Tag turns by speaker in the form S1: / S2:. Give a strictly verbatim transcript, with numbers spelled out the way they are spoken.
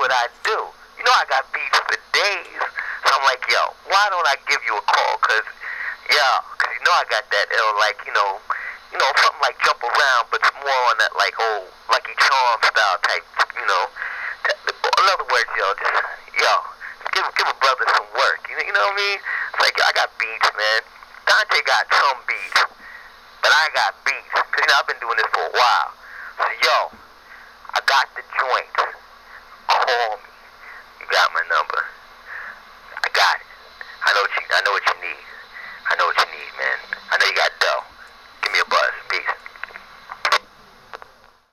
S1: what I do. You know I got beats for days. So I'm like, yo, why don't I give you a call? Cause, yeah, cause you know I got that ill, like, you know, you know, something like Jump Around, but it's more on that, like, old Lucky Charm style type, you know. In other words, yo, just, yo, give, give a brother some work. You know, you know what I mean? It's like, yo, I got beats, man. Dante got some beats, but I got beats. Cause, you know, I've been doing this for a while. So, yo, I got the joint. Call me. You got my number. I got it. I know what you, I know what you need. I know what you need, man. I know you got dough.